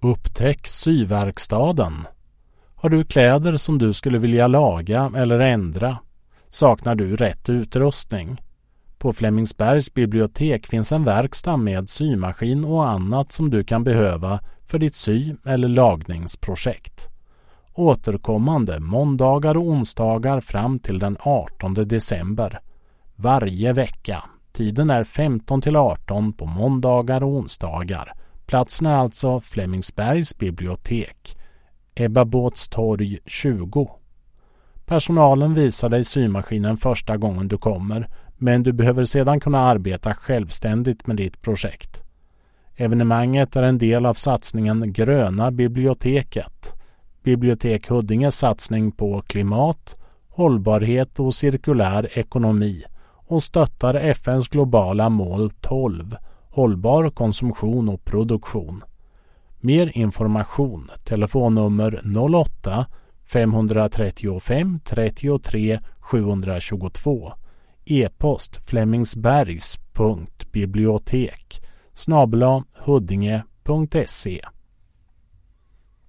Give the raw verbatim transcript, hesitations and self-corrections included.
Upptäck syverkstaden. Har du kläder som du skulle vilja laga eller ändra? Saknar du rätt utrustning? På Flemingsbergs bibliotek finns en verkstad med symaskin och annat som du kan behöva för ditt sy- eller lagningsprojekt. Återkommande måndagar och onsdagar fram till den artonde december. Varje vecka. Tiden är femton till arton på måndagar och onsdagar. Platsen är alltså Flemingsbergs bibliotek. Ebbabåtstorg tjugo. Personalen visar dig symaskinen första gången du kommer, men du behöver sedan kunna arbeta självständigt med ditt projekt. Evenemanget är en del av satsningen Gröna biblioteket. Bibliotek Huddinges satsning på klimat, hållbarhet och cirkulär ekonomi och stöttar F N:s globala mål tolv, hållbar konsumtion och produktion. Mer information, telefonnummer noll åtta fem tre fem trettiotre sjuhundratjugotvå, e-post flemingsbergs punkt bibliotek snabel-a huddinge punkt se.